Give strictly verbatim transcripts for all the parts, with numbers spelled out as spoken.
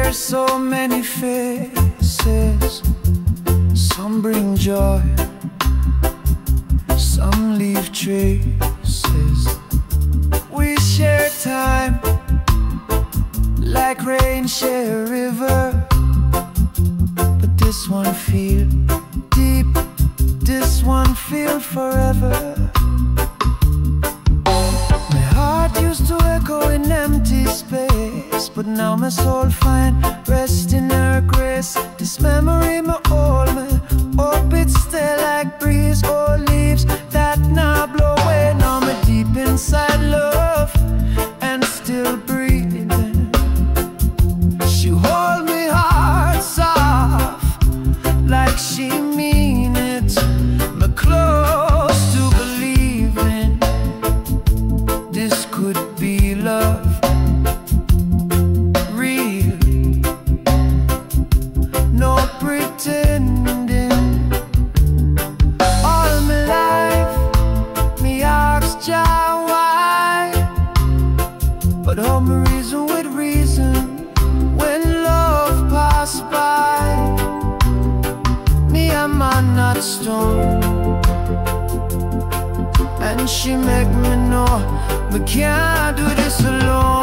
wear so many faces. Some bring joy, some leave traces. We share time like rain share a river, but this one feel deep, this one feel forever. My heart used to echo in empty space, but now my soul find rest in her grace. This memory my hold me, hope it stay like breeze or leaves that now blow away. Now me deep inside love and still breathing. She hold me heart soft like she mean it. Me close to believing this could be love. But all my reason with reason, when love passed by, me a man not stone, and she make me know we can't do this alone.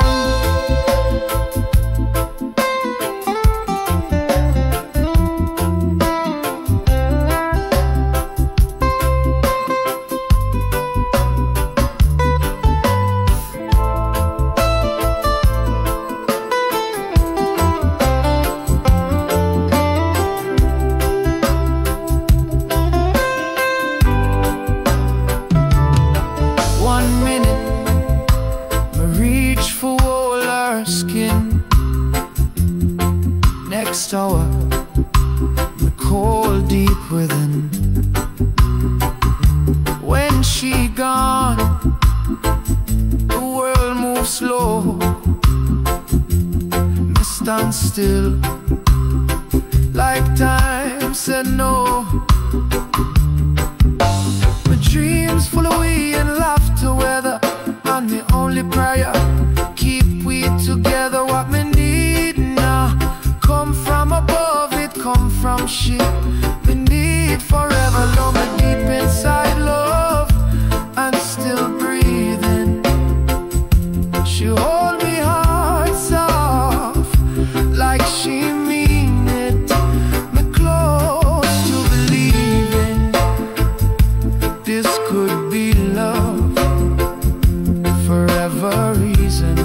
Skin. Next hour, the cold deep within. When she gone, the world moves slow. Me stand still, like time said no. My dreams full of we and laughter weather, and the only prayer keep we together. What me need now come from above, it come from she. Me need forever love, me deep inside love and still breathing. She hold me heart soft like she mean it. Me close to believing this could be love forever reason.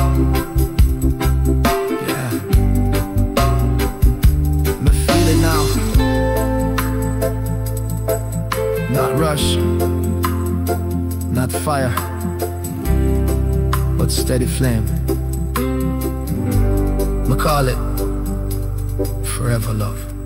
Not rush, not fire, but steady flame. I call it forever love.